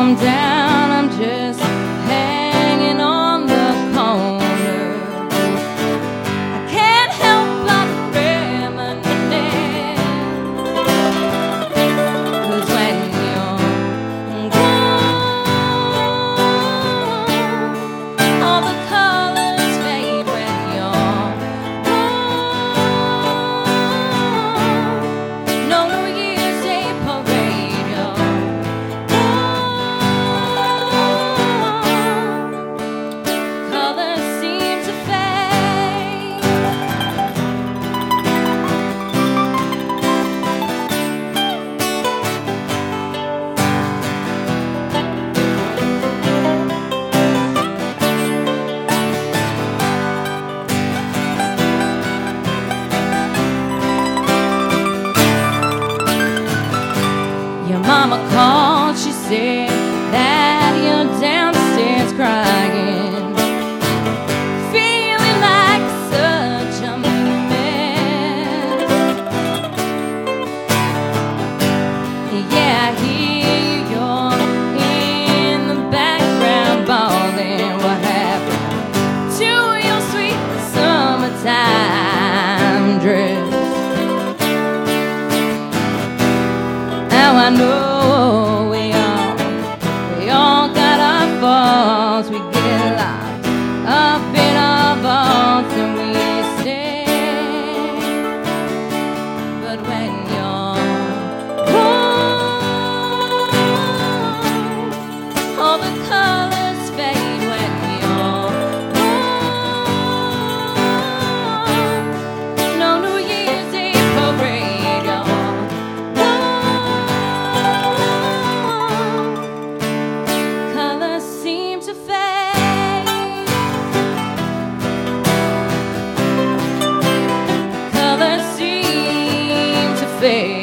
hometown, I'm just hanging on the corner. I can't help but reminisce, 'cause when you're gone, all the colors fade when you're gone. No New Year's Day parade, you're gone. Colors seem to fade. Your mama called, she said that you're downstairs crying, feeling like such a mess. Yeah, I hear you're in the background bawling. What happened to your sweet summertime dress? Now I know we all got our faults. We get locked up in our vaults and we stay. But when you're gone, all the colors fade. When you're gone, no New Year's Day parade, you're colors seem to fade. Colors seem to fade.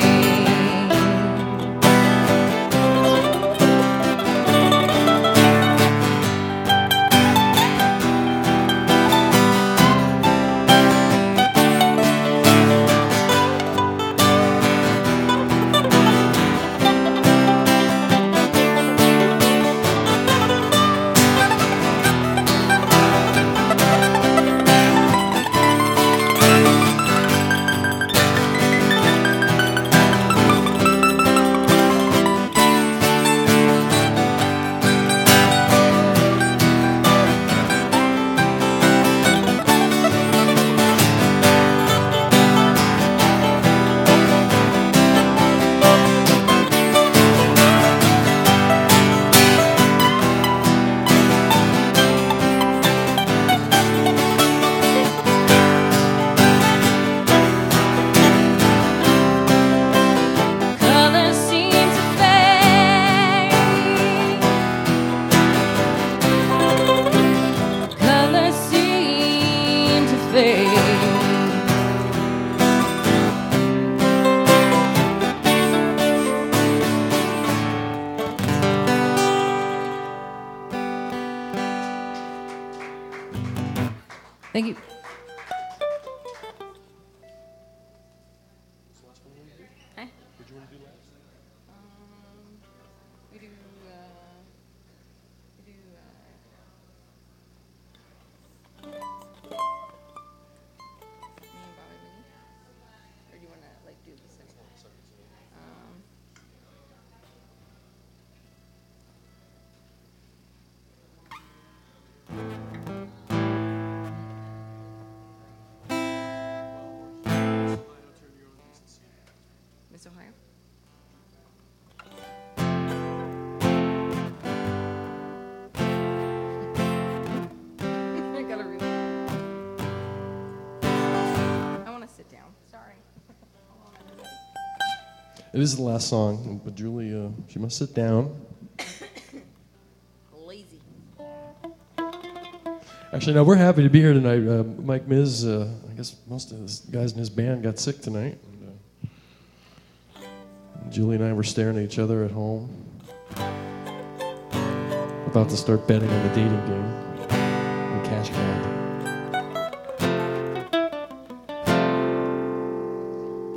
Colors seem to fade. Colors seem to fade. Thank you. Huh? We do, me and Bobby Lee? Or do you want to, like, do the same? Miss Ohio? I gotta read it. I want to sit down. Sorry. Hold on, everybody. It is the last song, but Julie, she must sit down. Lazy. Actually, no, we're happy to be here tonight. Mike Miz, I guess most of the guys in his band got sick tonight. And, Julie and I were staring at each other at home, about to start betting on the dating game on Cash Cab.